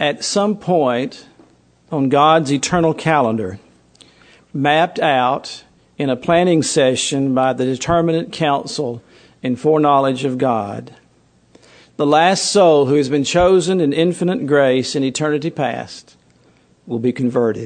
at some point on God's eternal calendar, mapped out in a planning session by the determinate counsel and foreknowledge of God, the last soul who has been chosen in infinite grace in eternity past will be converted.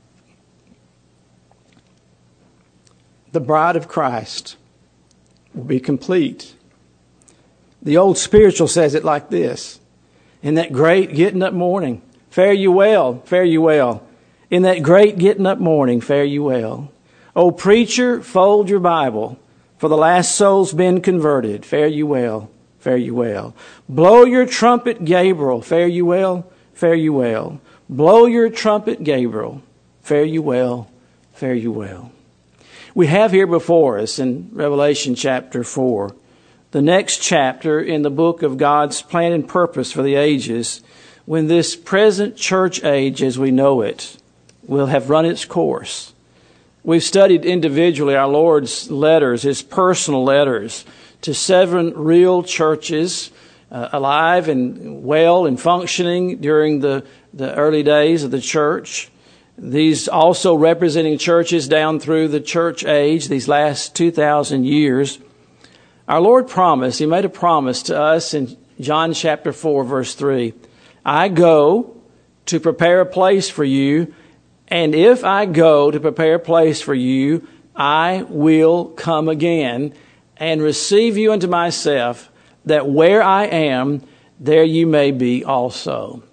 The bride of Christ will be complete. The old spiritual says it like this: in that great getting up morning, fare you well, fare you well. In that great getting up morning, fare you well. O preacher, fold your Bible, for the last soul's been converted. Fare you well, fare you well. Blow your trumpet, Gabriel, fare you well, fare you well. Blow your trumpet, Gabriel, fare you well, fare you well. We have here before us in Revelation chapter 4, the next chapter in the book of God's plan and purpose for the ages, when this present church age as we know it will have run its course. We've studied individually our Lord's letters, His personal letters to 7 real churches alive and well and functioning during the early days of the church. These also representing churches down through the church age, these last 2,000 years. Our Lord promised, He made a promise to us in John chapter 4, verse 3. I go to prepare a place for you, and if I go to prepare a place for you, I will come again and receive you unto myself, that where I am, there you may be also.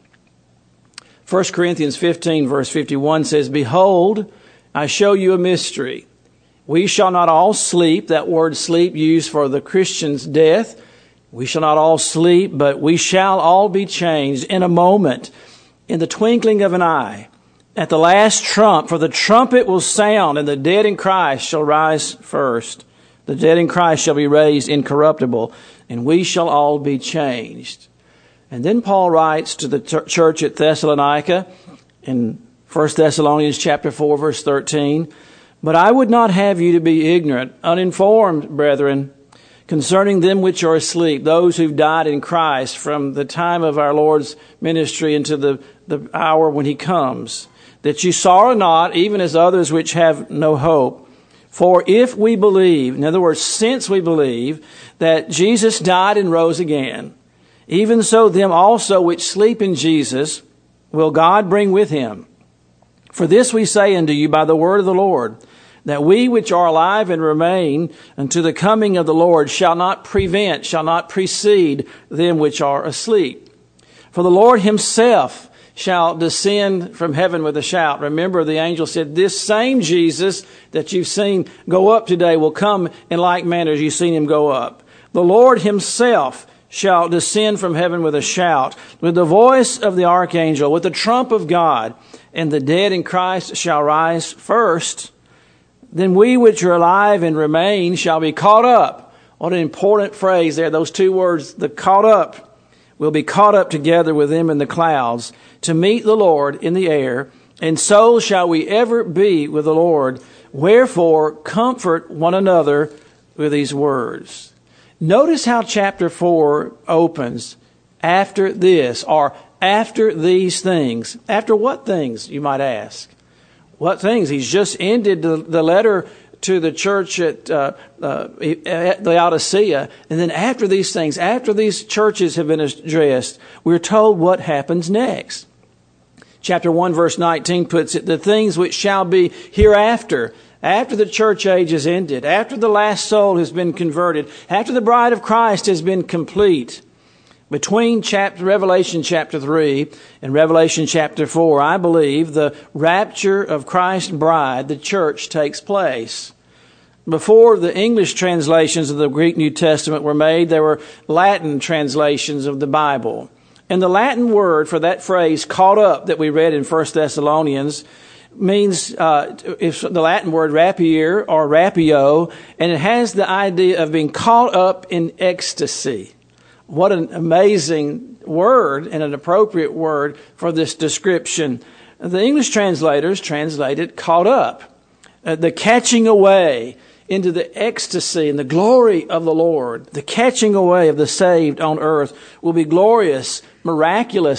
1 Corinthians 15, verse 51 says, Behold, I show you a mystery. We shall not all sleep. That word sleep used for the Christian's death. We shall not all sleep, but we shall all be changed in a moment, in the twinkling of an eye, at the last trump. For the trumpet will sound, and the dead in Christ shall rise first. The dead in Christ shall be raised incorruptible, and we shall all be changed. And then Paul writes to the church at Thessalonica in 1 Thessalonians chapter 4, verse 13, But I would not have you to be ignorant, uninformed, brethren, concerning them which are asleep, those who've died in Christ from the time of our Lord's ministry into the hour when He comes, that you sorrow not, even as others which have no hope. For if we believe, in other words, since we believe that Jesus died and rose again, even so them also which sleep in Jesus will God bring with Him. For this we say unto you by the word of the Lord, that we which are alive and remain unto the coming of the Lord shall not precede them which are asleep. For the Lord Himself shall descend from heaven with a shout. Remember, the angel said, this same Jesus that you've seen go up today will come in like manner as you've seen Him go up. The Lord Himself shall descend from heaven with a shout, with the voice of the archangel, with the trump of God, and the dead in Christ shall rise first. Then we which are alive and remain shall be caught up. What an important phrase there, those two words, the caught up. We'll be caught up together with them in the clouds to meet the Lord in the air, and so shall we ever be with the Lord. Wherefore, comfort one another with these words. Notice how chapter 4 opens. After this, or after these things. After what things, you might ask? What things? He's just ended the letter to the church at Laodicea. And then after these things, after these churches have been addressed, we're told what happens next. Chapter 1, verse 19 puts it, the things which shall be hereafter, after the church age is ended, after the last soul has been converted, after the bride of Christ has been complete. Between Revelation chapter 3 and Revelation chapter 4, I believe the rapture of Christ's bride, the church, takes place. Before the English translations of the Greek New Testament were made, there were Latin translations of the Bible. And the Latin word for that phrase, caught up, that we read in 1 Thessalonians, means it's the Latin word rapier or rapio, and it has the idea of being caught up in ecstasy. What an amazing word and an appropriate word for this description. The English translators translate it caught up, the catching away into the ecstasy and the glory of the Lord. The catching away of the saved on earth will be glorious, miraculous,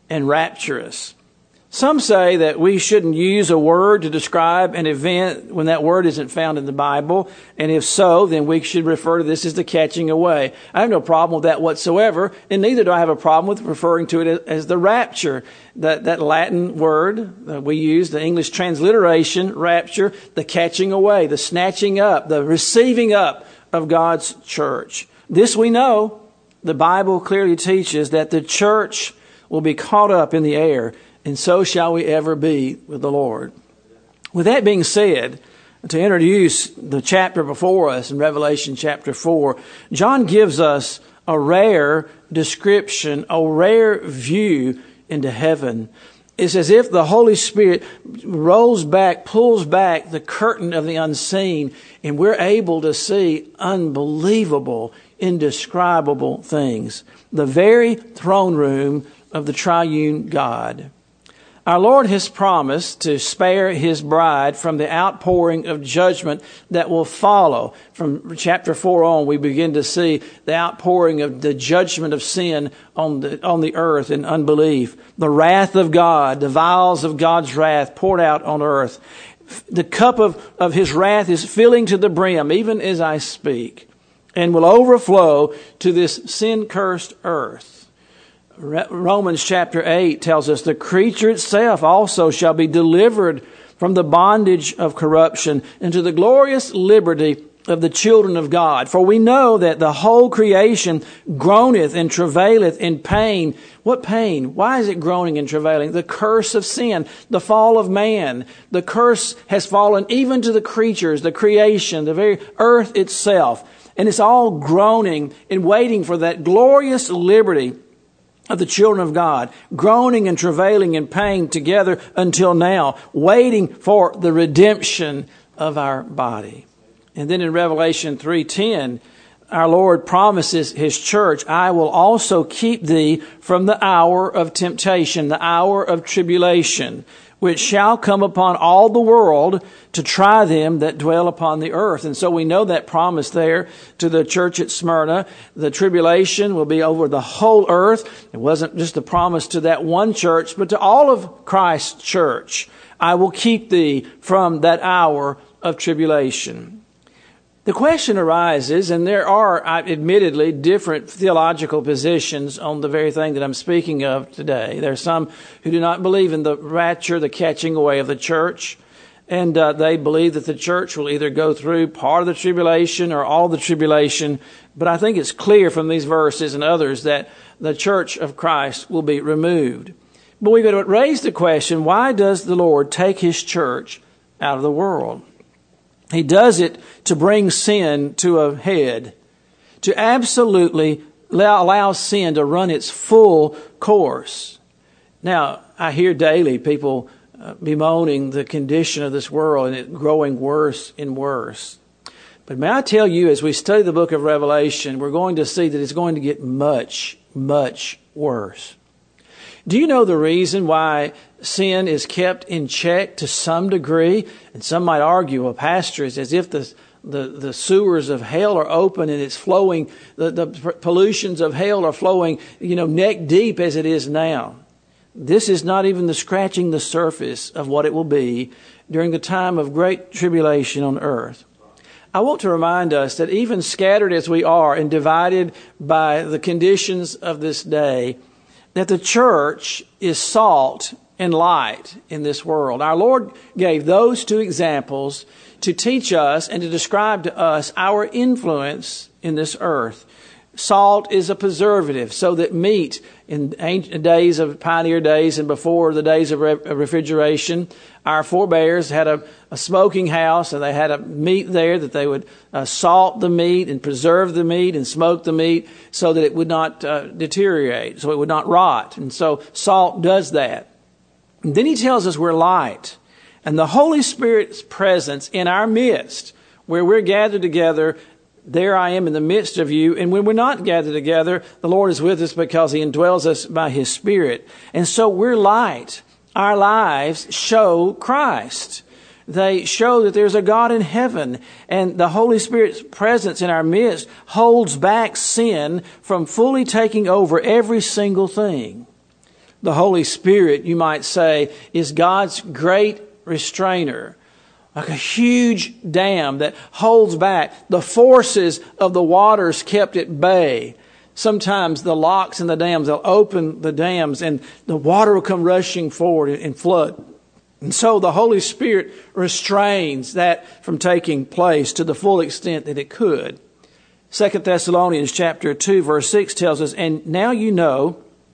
and rapturous. Some say that we shouldn't use a word to describe an event when that word isn't found in the Bible. And if so, then we should refer to this as the catching away. I have no problem with that whatsoever. And neither do I have a problem with referring to it as the rapture. That Latin word that we use, the English transliteration, rapture, the catching away, the snatching up, the receiving up of God's church. This we know. The Bible clearly teaches that the church will be caught up in the air, and so shall we ever be with the Lord. With that being said, to introduce the chapter before us in Revelation chapter 4, John gives us a rare description, a rare view into heaven. It's as if the Holy Spirit rolls back, pulls back the curtain of the unseen, and we're able to see unbelievable, indescribable things. The very throne room of the triune God. Our Lord has promised to spare His bride from the outpouring of judgment that will follow. From chapter 4 on, we begin to see the outpouring of the judgment of sin on the earth in unbelief. The wrath of God, the vials of God's wrath poured out on earth. The cup of His wrath is filling to the brim, even as I speak, and will overflow to this sin-cursed earth. Romans chapter 8 tells us the creature itself also shall be delivered from the bondage of corruption into the glorious liberty of the children of God. For we know that the whole creation groaneth and travaileth in pain. What pain? Why is it groaning and travailing? The curse of sin, the fall of man. The curse has fallen even to the creatures, the creation, the very earth itself. And it's all groaning and waiting for that glorious liberty of the children of God, groaning and travailing in pain together until now, waiting for the redemption of our body. And then in Revelation 3:10, our Lord promises His church, I will also keep thee from the hour of temptation, the hour of tribulation, which shall come upon all the world to try them that dwell upon the earth. And so we know that promise there to the church at Smyrna. The tribulation will be over the whole earth. It wasn't just a promise to that one church, but to all of Christ's church. I will keep thee from that hour of tribulation. The question arises, and there are admittedly different theological positions on the very thing that I'm speaking of today. There are some who do not believe in the rapture, the catching away of the church, and they believe that the church will either go through part of the tribulation or all the tribulation. But I think it's clear from these verses and others that the church of Christ will be removed. But we've got to raise the question, why does the Lord take His church out of the world? He does it to bring sin to a head, to absolutely allow sin to run its full course. Now, I hear daily people bemoaning the condition of this world and it growing worse and worse. But may I tell you, as we study the book of Revelation, we're going to see that it's going to get much, much worse. Do you know the reason why sin is kept in check to some degree? And some might argue, well, Pastor, it's as if the sewers of hell are open and it's flowing, the pollutions of hell are flowing, neck deep as it is now. This is not even scratching the surface of what it will be during the time of great tribulation on earth. I want to remind us that even scattered as we are and divided by the conditions of this day, that the church is salt and light in this world. Our Lord gave those two examples to teach us and to describe to us our influence in this earth. Salt is a preservative, so that meat in ancient days of pioneer days and before the days of refrigeration, our forebears had a smoking house and they had a meat there that they would salt the meat and preserve the meat and smoke the meat so that it would not deteriorate, so it would not rot. And so salt does that. And then He tells us we're light. And the Holy Spirit's presence in our midst, where we're gathered together, there I am in the midst of you. And when we're not gathered together, the Lord is with us because He indwells us by His Spirit. And so we're light. Our lives show Christ. They show that there's a God in heaven. And the Holy Spirit's presence in our midst holds back sin from fully taking over every single thing. The Holy Spirit, you might say, is God's great restrainer. Like a huge dam that holds back. The forces of the waters kept at bay. Sometimes the locks in the dams, they'll open the dams and the water will come rushing forward and flood. And so the Holy Spirit restrains that from taking place to the full extent that it could. 2 Thessalonians chapter 2 verse 6 tells us, "And now you know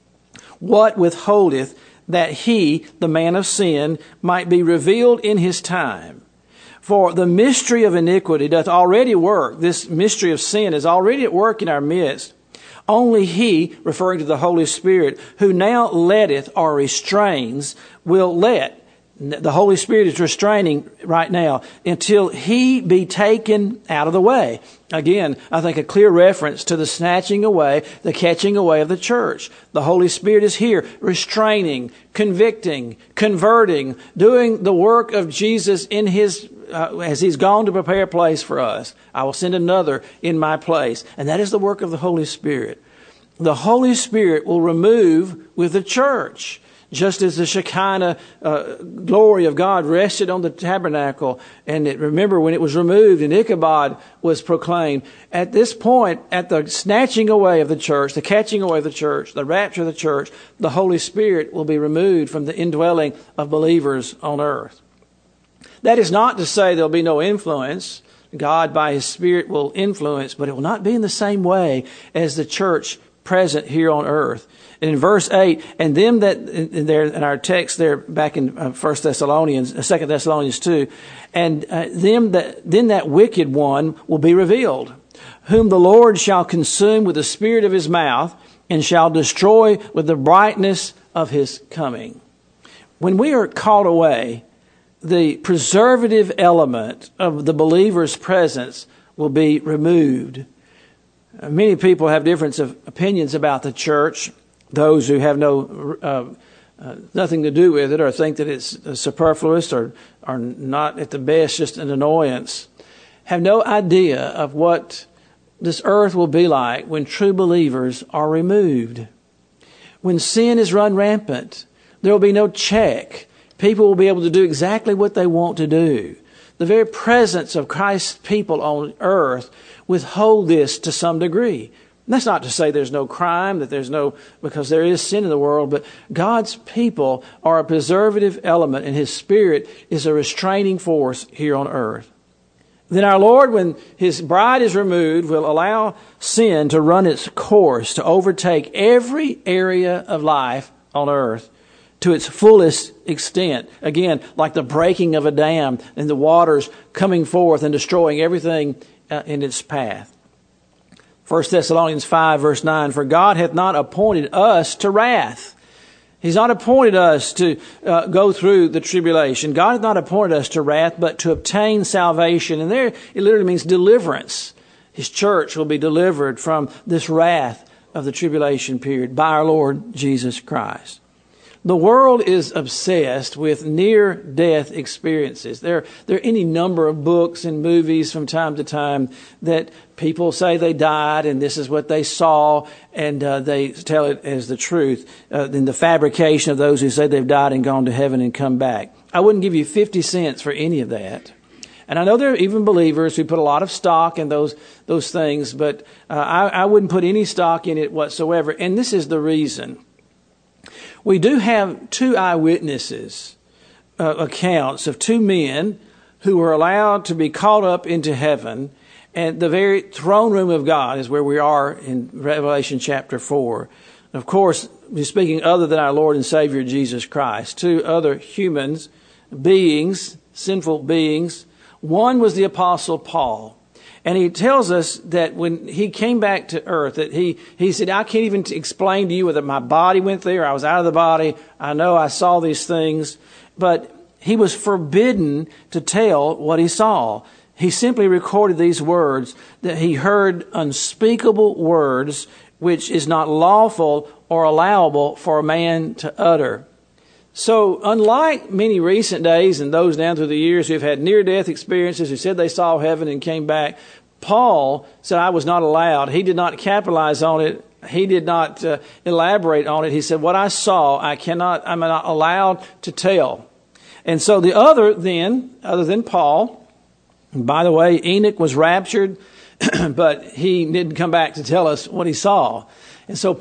what withholdeth that he, the man of sin, might be revealed in his time. For the mystery of iniquity doth already work." This mystery of sin is already at work in our midst. "Only he," referring to the Holy Spirit, "who now letteth or restrains, will let." The Holy Spirit is restraining right now until he be taken out of the way. Again, I think a clear reference to the snatching away, the catching away of the church. The Holy Spirit is here restraining, convicting, converting, doing the work of Jesus in his as he's gone to prepare a place for us. "I will send another in my place." And that is the work of the Holy Spirit. The Holy Spirit will remove with the church. Just as the Shekinah glory of God rested on the tabernacle, and remember when it was removed and Ichabod was proclaimed, at this point, at the snatching away of the church, the catching away of the church, the rapture of the church, the Holy Spirit will be removed from the indwelling of believers on earth. That is not to say there'll be no influence. God by His Spirit will influence, but it will not be in the same way as the church present here on earth. And in verse 8, "And them that," in our text there back in 2 Thessalonians 2, "and then that wicked one will be revealed, whom the Lord shall consume with the spirit of his mouth, and shall destroy with the brightness of his coming." When we are called away, the preservative element of the believer's presence will be removed. Many people have different opinions about the church. Those who have nothing to do with it, or think that it's superfluous, or are not at the best just an annoyance, have no idea of what this earth will be like when true believers are removed. When sin is run rampant, there will be no check. People will be able to do exactly what they want to do. The very presence of Christ's people on earth withhold this to some degree. And that's not to say there's no crime, because there is sin in the world, but God's people are a preservative element, and His Spirit is a restraining force here on earth. Then our Lord, when His bride is removed, will allow sin to run its course, to overtake every area of life on earth to its fullest extent. Again, like the breaking of a dam and the waters coming forth and destroying everything in its path. 1 Thessalonians 5 verse 9, "For God hath not appointed us to wrath." He's not appointed us to go through the tribulation. God hath not appointed us to wrath, but to obtain salvation. And there it literally means deliverance. His church will be delivered from this wrath of the tribulation period by our Lord Jesus Christ. The world is obsessed with near-death experiences. There are any number of books and movies from time to time that people say they died and this is what they saw, and they tell it as the truth. In the fabrication of those who say they've died and gone to heaven and come back. I wouldn't give you 50 cents for any of that. And I know there are even believers who put a lot of stock in those things, but I wouldn't put any stock in it whatsoever. And this is the reason. We do have two eyewitnesses accounts of two men who were allowed to be caught up into heaven, and the very throne room of God is where we are in Revelation chapter 4. Of course, we're speaking other than our Lord and Savior Jesus Christ. Two other humans, beings, sinful beings. One was the Apostle Paul. And he tells us that when he came back to earth, that he said, "I can't even explain to you whether my body went there, I was out of the body. I know I saw these things." But he was forbidden to tell what he saw. He simply recorded these words, that he heard unspeakable words which is not lawful or allowable for a man to utter. So unlike many recent days and those down through the years who have had near-death experiences, who said they saw heaven and came back, Paul said, "I was not allowed." He did not capitalize on it He did not elaborate on it. He said, what I saw, I'm not allowed to tell. And so the other than Paul, and by the way, Enoch was raptured, but he didn't come back to tell us what he saw. And so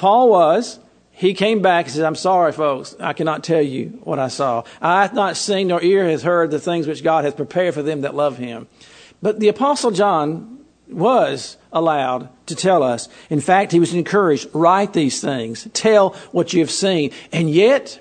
he came back and said, I'm sorry, folks, I cannot tell you what I saw. I have not seen nor ear has heard the things which God has prepared for them that love him. But the Apostle John was allowed to tell us. In fact, he was encouraged, write these things, tell what you have seen. And yet,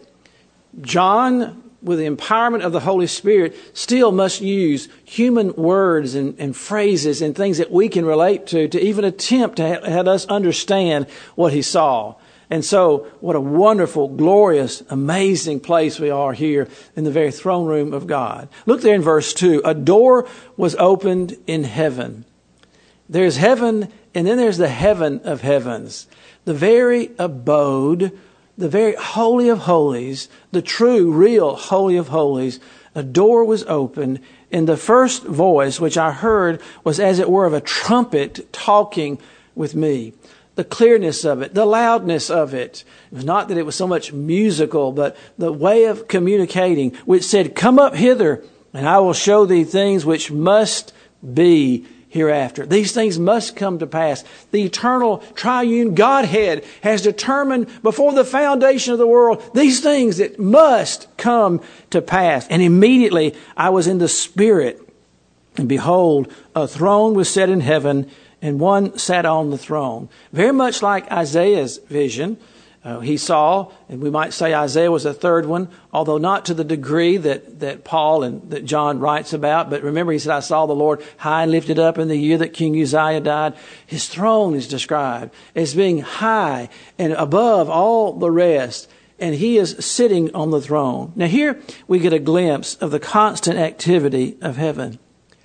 John, with the empowerment of the Holy Spirit, still must use human words and phrases and things that we can relate to even attempt to have us understand what he saw. And so, what a wonderful, glorious, amazing place we are here in the very throne room of God. Look there in verse 2. A door was opened in heaven. There's heaven, and then there's the heaven of heavens. The very abode, the very holy of holies, the true, real holy of holies. A door was opened, and the first voice which I heard was as it were of a trumpet talking with me. The clearness of it, the loudness of it. It was not that it was so much musical, but the way of communicating, which said, come up hither, and I will show thee things which must be hereafter. These things must come to pass. The eternal triune Godhead has determined before the foundation of the world these things that must come to pass. And immediately I was in the Spirit, and behold, a throne was set in heaven, and one sat on the throne. Very much like Isaiah's vision. He saw, and we might say Isaiah was a third one, although not to the degree that Paul and that John writes about. But remember, he said, I saw the Lord high and lifted up in the year that King Uzziah died. His throne is described as being high and above all the rest. And he is sitting on the throne. Now here we get a glimpse of the constant activity of heaven.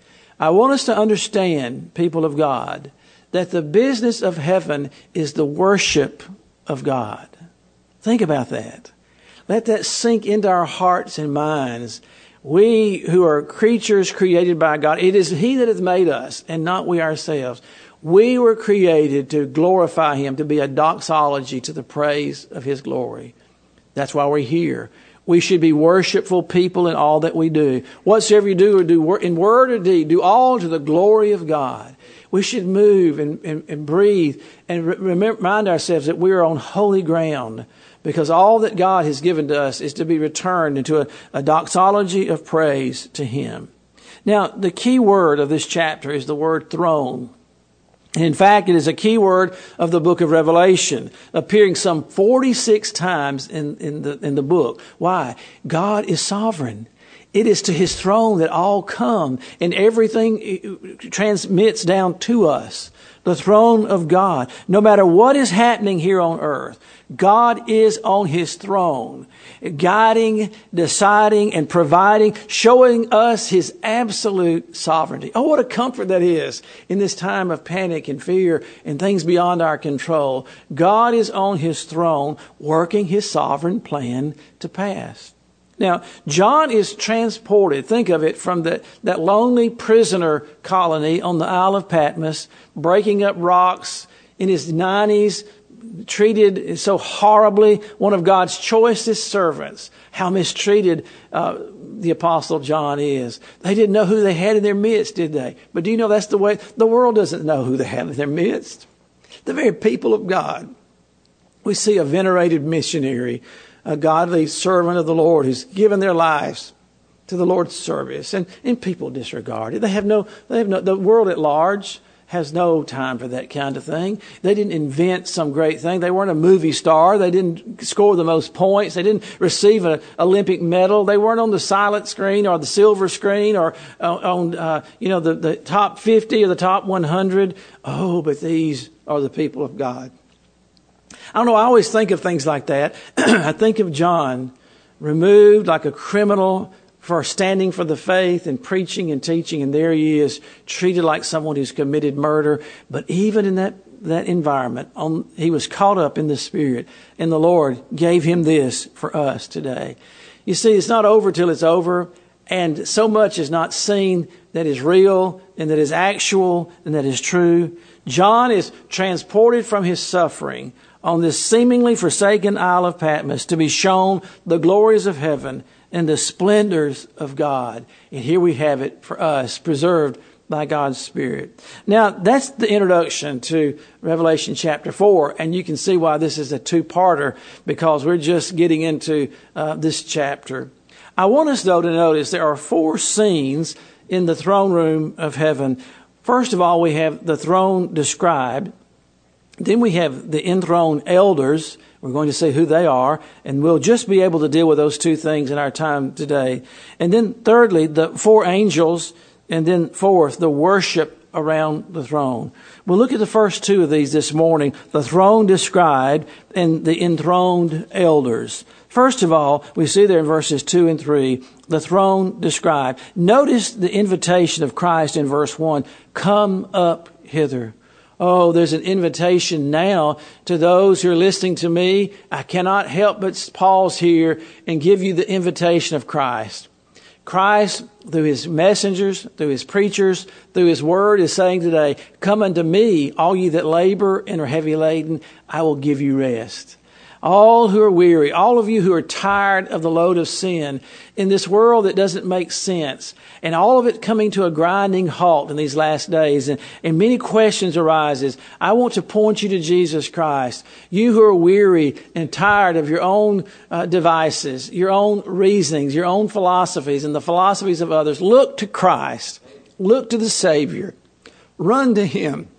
I want us to understand, people of God, that the business of heaven is the worship of God. Think about that. Let that sink into our hearts and minds. We who are creatures created by God, it is He that has made us and not we ourselves. We were created to glorify Him, to be a doxology to the praise of His glory. That's why we're here. We should be worshipful people in all that we do. Whatsoever you do or do in word or deed, do all to the glory of God. We should move and breathe and remind ourselves that we are on holy ground, because all that God has given to us is to be returned into a doxology of praise to Him. Now, the key word of this chapter is the word throne. And in fact, it is a key word of the book of Revelation, appearing some 46 times in the book. Why? God is sovereign. It is to His throne that all come, and everything transmits down to us. The throne of God. No matter what is happening here on earth, God is on His throne, guiding, deciding, and providing, showing us His absolute sovereignty. Oh, what a comfort that is in this time of panic and fear and things beyond our control. God is on His throne, working His sovereign plan to pass. Now, John is transported, think of it, from that lonely prisoner colony on the Isle of Patmos, breaking up rocks in his 90s, treated so horribly, one of God's choicest servants. How mistreated the Apostle John is. They didn't know who they had in their midst, did they? But do you know that's the way? The world doesn't know who they have in their midst. The very people of God. We see a venerated missionary, a godly servant of the Lord who's given their lives to the Lord's service, and people disregard it. The world at large has no time for that kind of thing. They didn't invent some great thing. They weren't a movie star. They didn't score the most points. They didn't receive an Olympic medal. They weren't on the silent screen or the silver screen or on the top 50 or the top 100. Oh, but these are the people of God. I don't know, I always think of things like that. I think of John, removed like a criminal for standing for the faith and preaching and teaching, and there he is, treated like someone who's committed murder. But even in that environment, he was caught up in the Spirit, and the Lord gave him this for us today. You see, it's not over till it's over, and so much is not seen that is real and that is actual and that is true. John is transported from his suffering on this seemingly forsaken Isle of Patmos to be shown the glories of heaven and the splendors of God. And here we have it for us, preserved by God's Spirit. Now, that's the introduction to Revelation chapter 4, and you can see why this is a two-parter, because we're just getting into this chapter. I want us, though, to notice there are 4 scenes in the throne room of heaven. First of all, we have the throne described. Then we have the enthroned elders. We're going to see who they are, and we'll just be able to deal with those 2 things in our time today. And then thirdly, the 4 angels. And then fourth, the worship around the throne. We'll look at the first 2 of these this morning, the throne described and the enthroned elders. First of all, we see there in verses 2 and 3, the throne described. Notice the invitation of Christ in verse 1, come up hither. Oh, there's an invitation now to those who are listening to me. I cannot help but pause here and give you the invitation of Christ. Christ, through his messengers, through his preachers, through his word, is saying today, come unto me, all ye that labor and are heavy laden, I will give you rest. All who are weary, all of you who are tired of the load of sin in this world that doesn't make sense, and all of it coming to a grinding halt in these last days, and many questions arises. I want to point you to Jesus Christ. You who are weary and tired of your own devices, your own reasonings, your own philosophies, and the philosophies of others, look to Christ. Look to the Savior. Run to him.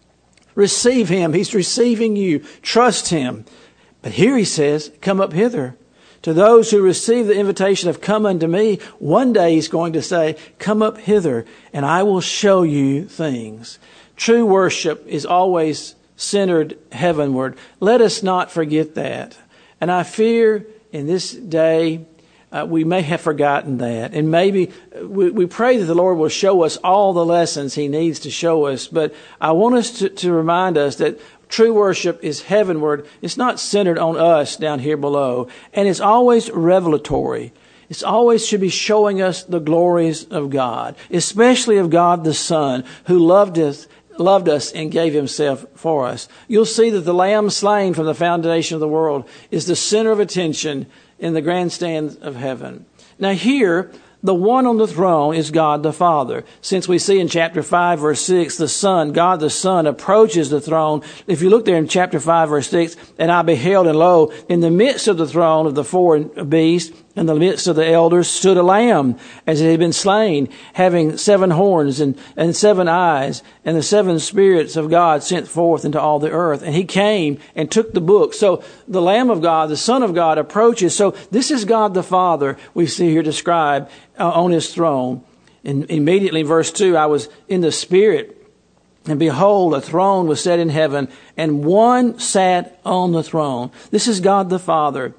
Receive him. He's receiving you. Trust him. But here he says, come up hither. To those who receive the invitation of come unto me, one day he's going to say, come up hither, and I will show you things. True worship is always centered heavenward. Let us not forget that. And I fear in this day, we may have forgotten that. And maybe we pray that the Lord will show us all the lessons he needs to show us. But I want us to remind us that true worship is heavenward. It's not centered on us down here below. And it's always revelatory. It's always should be showing us the glories of God, especially of God the Son, who loved us and gave himself for us. You'll see that the Lamb slain from the foundation of the world is the center of attention in the grandstands of heaven. Now here, the one on the throne is God the Father. Since we see in chapter 5, verse 6, the Son, God the Son, approaches the throne. If you look there in chapter 5, verse 6, and I beheld, and lo, in the midst of the throne of the 4 beasts, in the midst of the elders, stood a lamb, as it had been slain, having 7 horns and 7 eyes, and the 7 spirits of God sent forth into all the earth. And he came and took the book. So the Lamb of God, the Son of God, approaches. So this is God the Father we see here described on his throne. And immediately, verse 2, I was in the Spirit, and behold, a throne was set in heaven, and one sat on the throne. This is God the Father.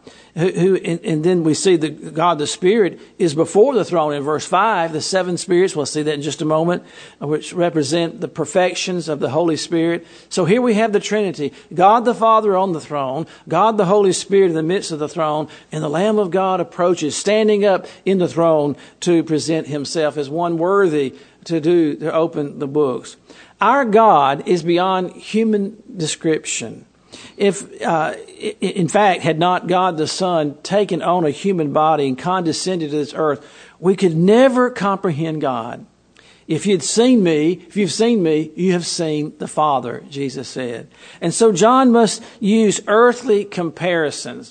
And then we see that God the Spirit is before the throne in verse 5. The 7 spirits, we'll see that in just a moment, which represent the perfections of the Holy Spirit. So here we have the Trinity. God the Father on the throne, God the Holy Spirit in the midst of the throne, and the Lamb of God approaches, standing up in the throne to present himself as one worthy to open the books. Our God is beyond human description. If, in fact, had not God the Son taken on a human body and condescended to this earth, we could never comprehend God. If you've seen me, you have seen the Father, Jesus said. And so John must use earthly comparisons.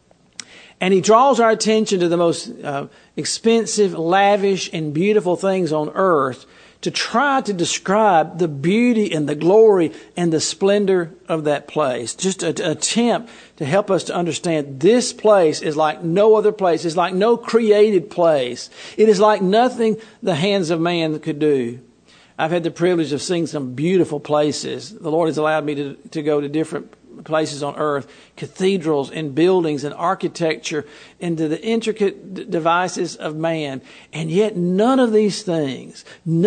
And he draws our attention to the most expensive, lavish, and beautiful things on earth to try to describe the beauty and the glory and the splendor of that place. Just an attempt to help us to understand this place is like no other place. It's like no created place. It is like nothing the hands of man could do. I've had the privilege of seeing some beautiful places. The Lord has allowed me to go to different places on earth, cathedrals and buildings and architecture, into the intricate devices of man. And yet none of these things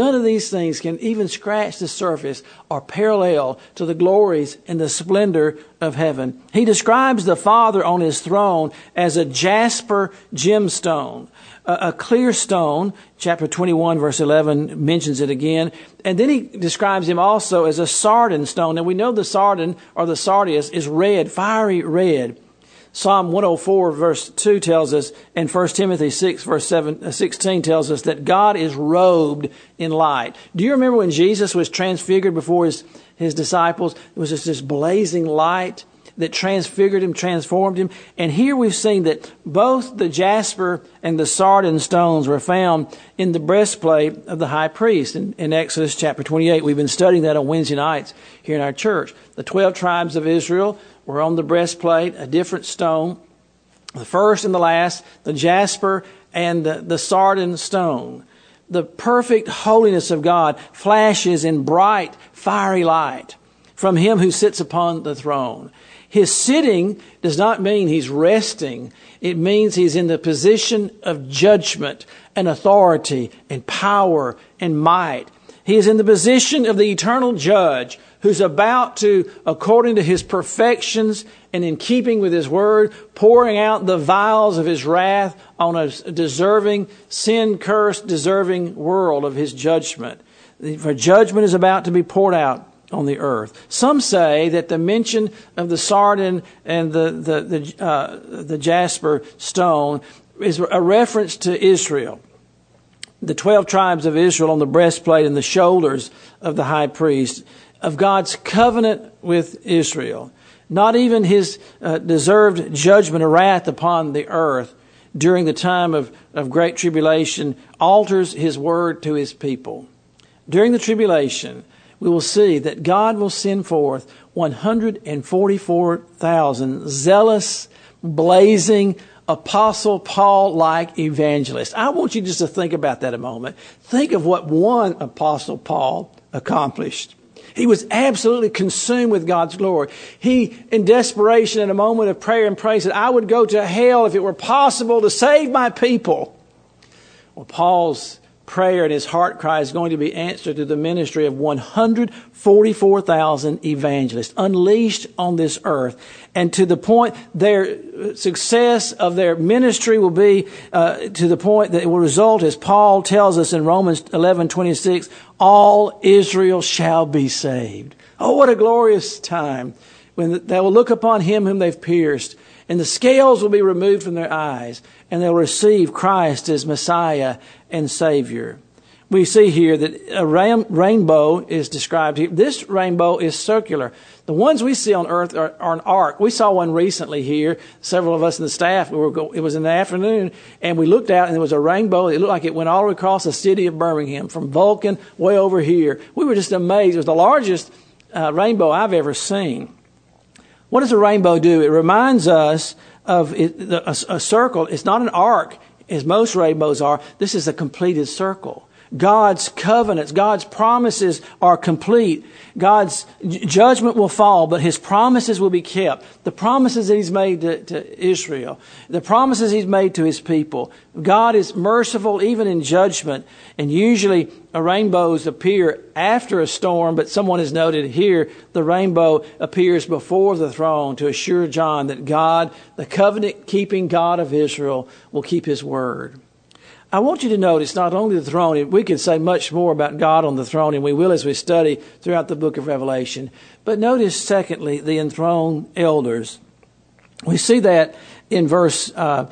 can even scratch the surface or parallel to the glories and the splendor of heaven. He describes the Father on his throne as a jasper gemstone, a clear stone. Chapter 21, verse 11 mentions it again. And then he describes him also as a sardine stone. Now we know the sardine or the sardius is red, fiery red. Psalm 104 verse 2 tells us, and 1 Timothy 6 verse 16 tells us that God is robed in light. Do you remember when Jesus was transfigured before his disciples? It was just this blazing light that transfigured him, transformed him. And here we've seen that both the jasper and the sardine stones were found in the breastplate of the high priest in Exodus chapter 28. We've been studying that on Wednesday nights here in our church. The 12 tribes of Israel were on the breastplate, a different stone. The first and the last, the jasper and the sardine stone. The perfect holiness of God flashes in bright, fiery light from him who sits upon the throne. His sitting does not mean he's resting. It means he's in the position of judgment and authority and power and might. He is in the position of the eternal judge who's about to, according to his perfections and in keeping with his word, pouring out the vials of his wrath on a deserving, sin-cursed, deserving world of his judgment. For judgment is about to be poured out on the earth. Some say that the mention of the sardine and the jasper stone is a reference to Israel. The 12 tribes of Israel on the breastplate and the shoulders of the high priest, of God's covenant with Israel. Not even his deserved judgment or wrath upon the earth during the time of great tribulation alters his word to his people. During the tribulation, we will see that God will send forth 144,000 zealous, blazing, Apostle Paul-like evangelists. I want you just to think about that a moment. Think of what one Apostle Paul accomplished. He was absolutely consumed with God's glory. He, in desperation, in a moment of prayer and praise, said, I would go to hell if it were possible to save my people. Well, Paul's prayer and his heart cry is going to be answered through the ministry of 144,000 evangelists unleashed on this earth. And to the point, their success of their ministry will be to the point that it will result, as Paul tells us in Romans 11:26, all Israel shall be saved. Oh, what a glorious time when they will look upon him whom they've pierced, and the scales will be removed from their eyes, and they'll receive Christ as Messiah and Savior. We see here that a rainbow is described here. This rainbow is circular. The ones we see on earth are an arc. We saw one recently here. Several of us in the staff, it was in the afternoon, and we looked out and there was a rainbow. It looked like it went all across the city of Birmingham, from Vulcan way over here. We were just amazed. It was the largest rainbow I've ever seen. What does a rainbow do? It reminds us of a circle. It's not an arc, as most rainbows are. This is a completed circle. God's covenants, God's promises are complete. God's judgment will fall, but his promises will be kept. The promises that he's made to Israel, the promises he's made to his people. God is merciful even in judgment. And usually rainbows appear after a storm, but someone has noted here the rainbow appears before the throne to assure John that God, the covenant-keeping God of Israel, will keep his word. I want you to notice not only the throne, we could say much more about God on the throne, and we will as we study throughout the book of Revelation. But notice, secondly, the enthroned elders. We see that in verse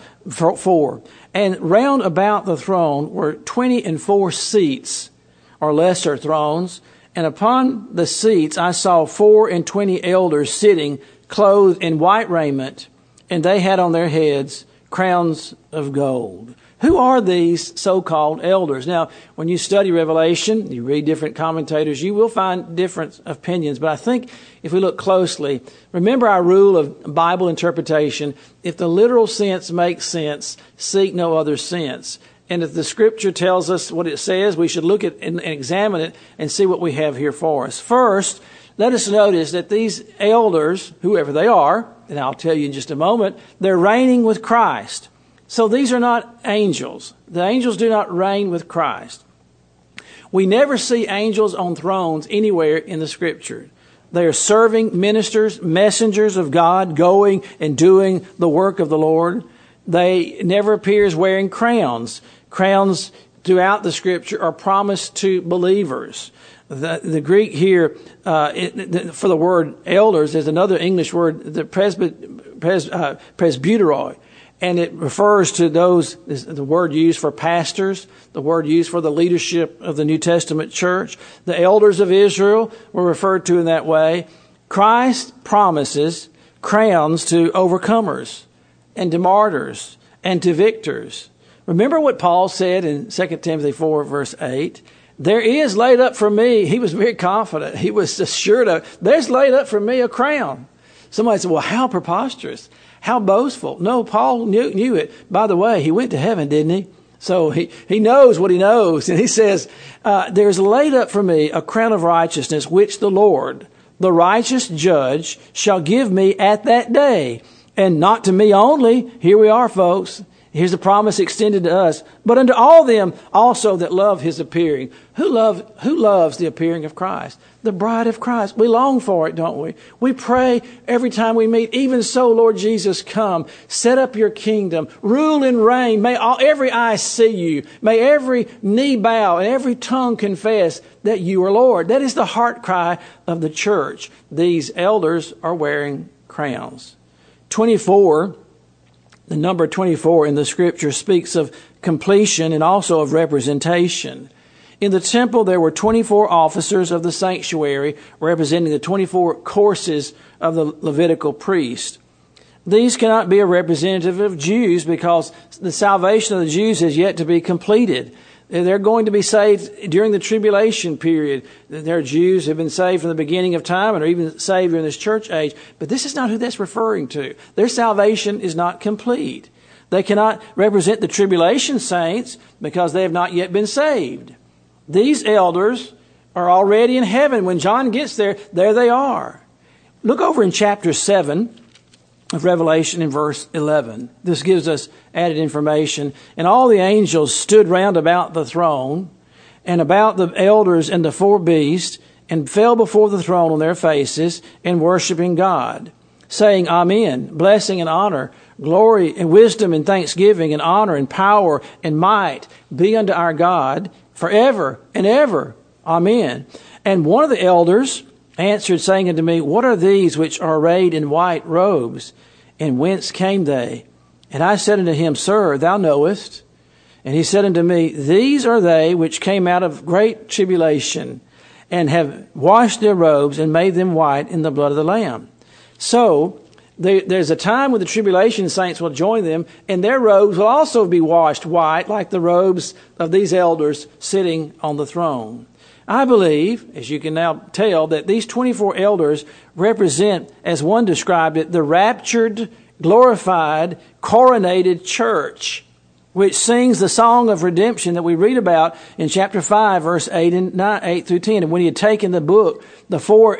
4. And round about the throne were 24 seats, or lesser thrones. And upon the seats I saw 24 elders sitting, clothed in white raiment, and they had on their heads crowns of gold. Who are these so-called elders? Now, when you study Revelation, you read different commentators, you will find different opinions. But I think if we look closely, remember our rule of Bible interpretation. If the literal sense makes sense, seek no other sense. And if the Scripture tells us what it says, we should look at and examine it and see what we have here for us. First, let us notice that these elders, whoever they are, and I'll tell you in just a moment, they're reigning with Christ. So these are not angels. The angels do not reign with Christ. We never see angels on thrones anywhere in the Scripture. They are serving ministers, messengers of God, going and doing the work of the Lord. They never appear as wearing crowns. Crowns throughout the Scripture are promised to believers. The Greek here for the word elders is another English word, the presbyteroi. And it refers to those, the word used for pastors, the word used for the leadership of the New Testament church. The elders of Israel were referred to in that way. Christ promises crowns to overcomers and to martyrs and to victors. Remember what Paul said in 2 Timothy 4, verse 8? There is laid up for me, he was very confident, he was assured of, there's laid up for me a crown. Somebody said, well, how preposterous, how boastful. No, Paul knew it. By the way, he went to heaven, didn't he? So he knows what he knows. And he says, there's laid up for me a crown of righteousness, which the Lord, the righteous judge, shall give me at that day. And not to me only. Here we are, folks. Here's the promise extended to us, but unto all them also that love his appearing. Who loves the appearing of Christ? The bride of Christ. We long for it, don't we? We pray every time we meet, even so, Lord Jesus, come. Set up your kingdom. Rule and reign. May every eye see you. May every knee bow and every tongue confess that you are Lord. That is the heart cry of the church. These elders are wearing crowns. 24. The number 24 in the Scripture speaks of completion and also of representation. In the temple, there were 24 officers of the sanctuary representing the 24 courses of the Levitical priest. These cannot be a representative of Jews because the salvation of the Jews is yet to be completed. They're going to be saved during the tribulation period. There are Jews who have been saved from the beginning of time and are even saved during this church age. But this is not who that's referring to. Their salvation is not complete. They cannot represent the tribulation saints because they have not yet been saved. These elders are already in heaven. When John gets there they are. Look over in chapter 7 of Revelation in verse 11. This gives us added information. And all the angels stood round about the throne and about the elders and the four beasts and fell before the throne on their faces and worshiping God, saying, Amen, blessing and honor, glory and wisdom and thanksgiving and honor and power and might be unto our God forever and ever. Amen. And one of the elders answered, saying unto me, What are these which are arrayed in white robes? And whence came they? And I said unto him, Sir, thou knowest. And he said unto me, These are they which came out of great tribulation, and have washed their robes, and made them white in the blood of the Lamb. So there's a time when the tribulation saints will join them, and their robes will also be washed white, like the robes of these elders sitting on the throne. I believe, as you can now tell, that these 24 elders represent, as one described it, the raptured, glorified, coronated church, which sings the song of redemption that we read about in chapter 5, verse 8 through 10. And when he had taken the book, the four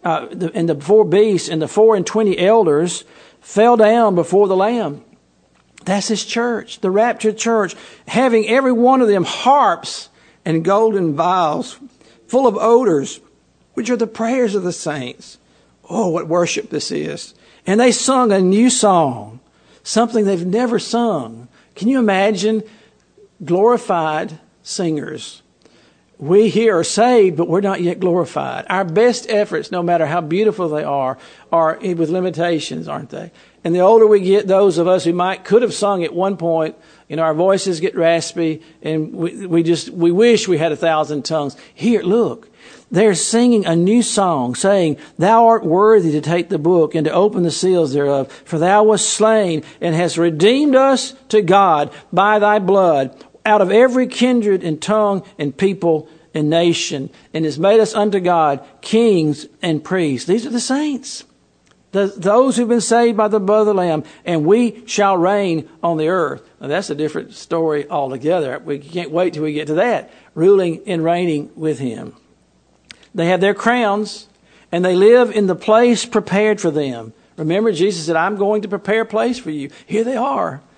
beasts and the 24 elders fell down before the Lamb. That's his church, the raptured church, having every one of them harps and golden vials full of odors, which are the prayers of the saints. Oh, what worship this is. And they sung a new song, something they've never sung. Can you imagine glorified singers? We here are saved, but we're not yet glorified. Our best efforts, no matter how beautiful they are with limitations, aren't they? And the older we get, those of us who could have sung at one point, our voices get raspy, and we wish we had 1,000 tongues. Here, look, they're singing a new song, saying, Thou art worthy to take the book and to open the seals thereof, for thou wast slain and hast redeemed us to God by thy blood out of every kindred and tongue and people and nation, and has made us unto God kings and priests. These are the saints. Those who've been saved by the blood of the Lamb, and we shall reign on the earth. Now, that's a different story altogether. We can't wait till we get to that, ruling and reigning with him. They have their crowns, and they live in the place prepared for them. Remember, Jesus said, I'm going to prepare a place for you. Here they are.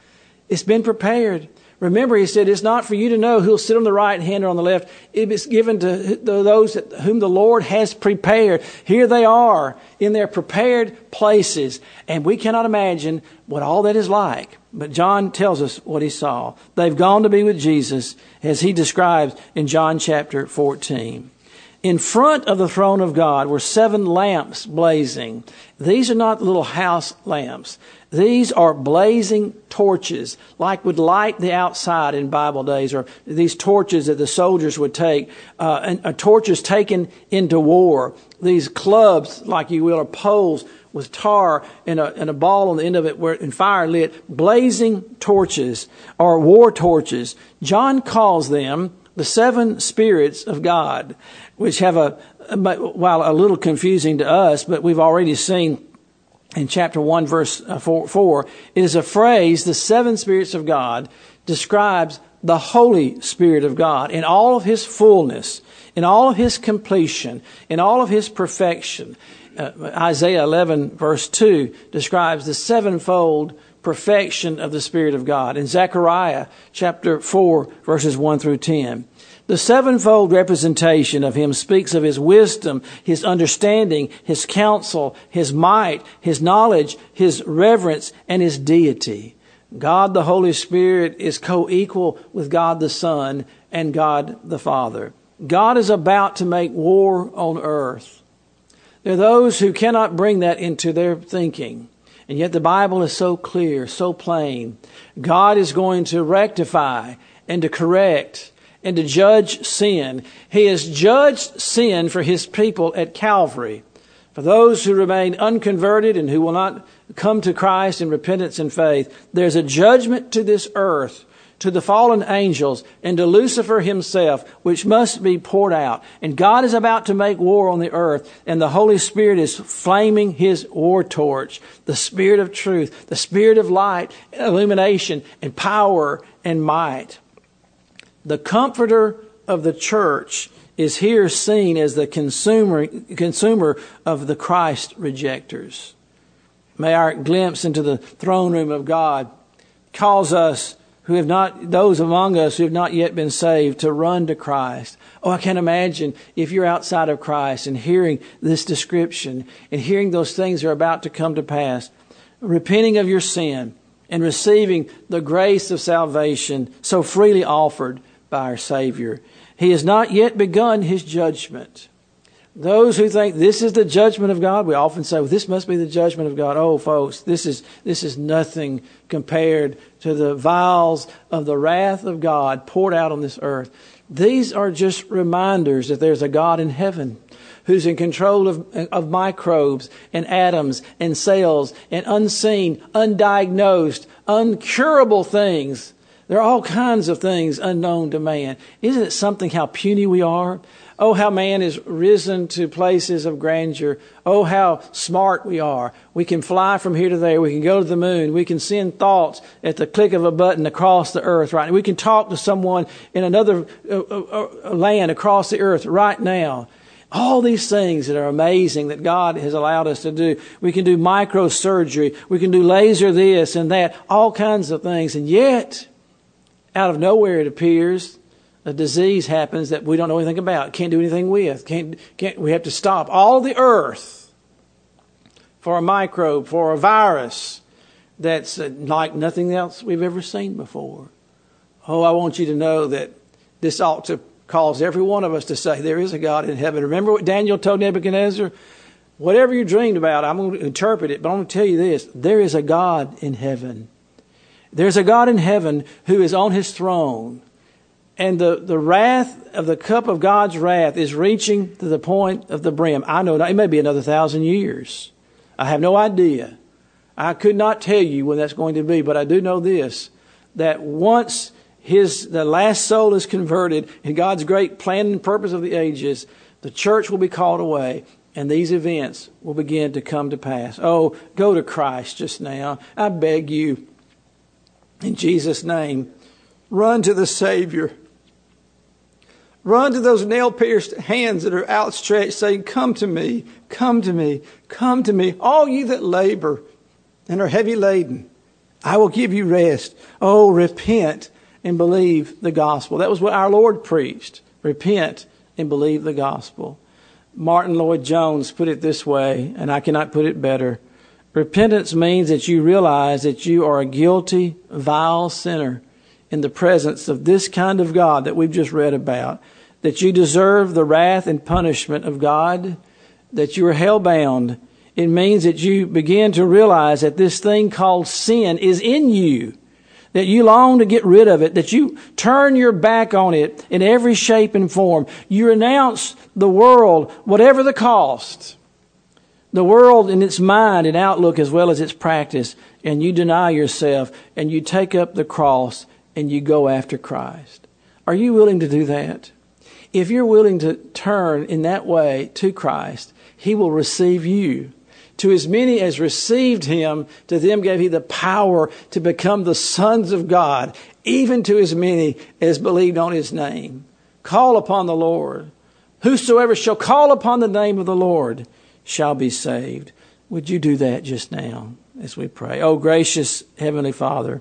It's been prepared. Remember, he said, it's not for you to know who'll sit on the right hand or on the left. It is given to those whom the Lord has prepared. Here they are in their prepared places. And we cannot imagine what all that is like. But John tells us what he saw. They've gone to be with Jesus, as he describes in John chapter 14. In front of the throne of God were 7 lamps blazing. These are not little house lamps. These are blazing torches, like would light the outside in Bible days, or these torches that the soldiers would take, and torches taken into war. These clubs, like you will, or poles with tar and a ball on the end of it and fire lit, blazing torches or war torches. John calls them the 7 spirits of God, which have while a little confusing to us, but we've already seen in chapter 1, verse 4, it is a phrase, the 7 spirits of God describes the Holy Spirit of God in all of his fullness, in all of his completion, in all of his perfection. Isaiah 11, verse 2 describes the 7-fold perfection of the Spirit of God. In Zechariah chapter 4, verses 1 through 10. The 7-fold representation of him speaks of his wisdom, his understanding, his counsel, his might, his knowledge, his reverence, and his deity. God the Holy Spirit is co-equal with God the Son and God the Father. God is about to make war on earth. There are those who cannot bring that into their thinking. And yet the Bible is so clear, so plain. God is going to rectify and to correct and to judge sin. He has judged sin for his people at Calvary. For those who remain unconverted and who will not come to Christ in repentance and faith, there's a judgment to this earth, to the fallen angels, and to Lucifer himself, which must be poured out. And God is about to make war on the earth, and the Holy Spirit is flaming his war torch, the Spirit of truth, the Spirit of light, illumination, and power and might. The Comforter of the church is here seen as the consumer of the Christ rejectors. May our glimpse into the throne room of God cause us those among us who have not yet been saved, to run to Christ. Oh, I can't imagine if you're outside of Christ and hearing this description and hearing those things that are about to come to pass, repenting of your sin and receiving the grace of salvation so freely offered by our Savior. He has not yet begun his judgment. Those who think this is the judgment of God, we often say, well, this must be the judgment of God. Oh, folks, this is nothing compared to the vials of the wrath of God poured out on this earth. These are just reminders that there's a God in heaven who's in control of microbes and atoms and cells and unseen, undiagnosed, uncurable things. There are all kinds of things unknown to man. Isn't it something how puny we are? Oh, how man is risen to places of grandeur. Oh, how smart we are. We can fly from here to there. We can go to the moon. We can send thoughts at the click of a button across the earth right now. We can talk to someone in another land across the earth right now. All these things that are amazing that God has allowed us to do. We can do microsurgery. We can do laser this and that. All kinds of things. And yet, out of nowhere it appears, a disease happens that we don't know anything about, can't do anything with. We have to stop all the earth for a microbe, for a virus that's like nothing else we've ever seen before. Oh, I want you to know that this ought to cause every one of us to say, there is a God in heaven. Remember what Daniel told Nebuchadnezzar? Whatever you dreamed about, I'm going to interpret it, but I'm going to tell you this. There is a God in heaven. There's a God in heaven who is on his throne. And the wrath of the cup of God's wrath is reaching to the point of the brim. I know it may be another 1,000 years. I have no idea. I could not tell you when that's going to be, but I do know this, that once the last soul is converted in God's great plan and purpose of the ages, the church will be called away and these events will begin to come to pass. Oh, go to Christ just now. I beg you, in Jesus' name, run to the Savior. Run to those nail-pierced hands that are outstretched, saying, come to me, come to me, come to me, all ye that labor and are heavy laden, I will give you rest. Oh, repent and believe the gospel. That was what our Lord preached. Repent and believe the gospel. Martin Lloyd-Jones put it this way, and I cannot put it better. Repentance means that you realize that you are a guilty, vile sinner in the presence of this kind of God that we've just read about, that you deserve the wrath and punishment of God, that you are hell-bound. It means that you begin to realize that this thing called sin is in you, that you long to get rid of it, that you turn your back on it in every shape and form. You renounce the world, whatever the cost, the world in its mind and outlook as well as its practice, and you deny yourself and you take up the cross and you go after Christ. Are you willing to do that? If you're willing to turn in that way to Christ, He will receive you. To as many as received Him, to them gave He the power to become the sons of God, even to as many as believed on His name. Call upon the Lord. Whosoever shall call upon the name of the Lord shall be saved. Would you do that just now as we pray? Oh, gracious Heavenly Father,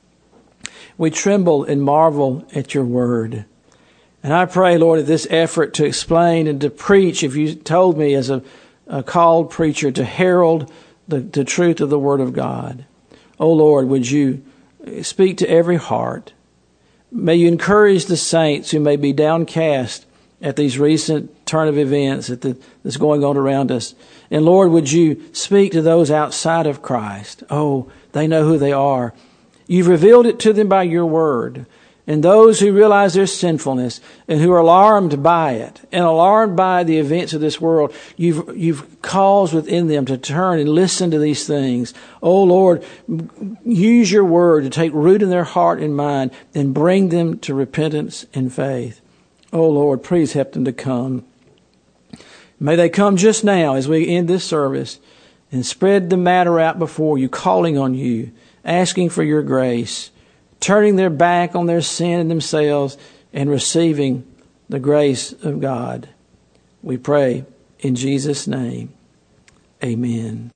we tremble and marvel at your word. And I pray, Lord, that this effort to explain and to preach, if you told me as a called preacher to herald the truth of the Word of God. Oh Lord, would you speak to every heart. May you encourage the saints who may be downcast at these recent turn of events that's going on around us. And Lord, would you speak to those outside of Christ? Oh, they know who they are. You've revealed it to them by your word. And those who realize their sinfulness and who are alarmed by it and alarmed by the events of this world, you've caused within them to turn and listen to these things. Oh Lord, use your word to take root in their heart and mind and bring them to repentance and faith. Oh Lord, please help them to come. May they come just now as we end this service and spread the matter out before you, calling on you, asking for your grace, turning their back on their sin and themselves and receiving the grace of God. We pray in Jesus' name. Amen.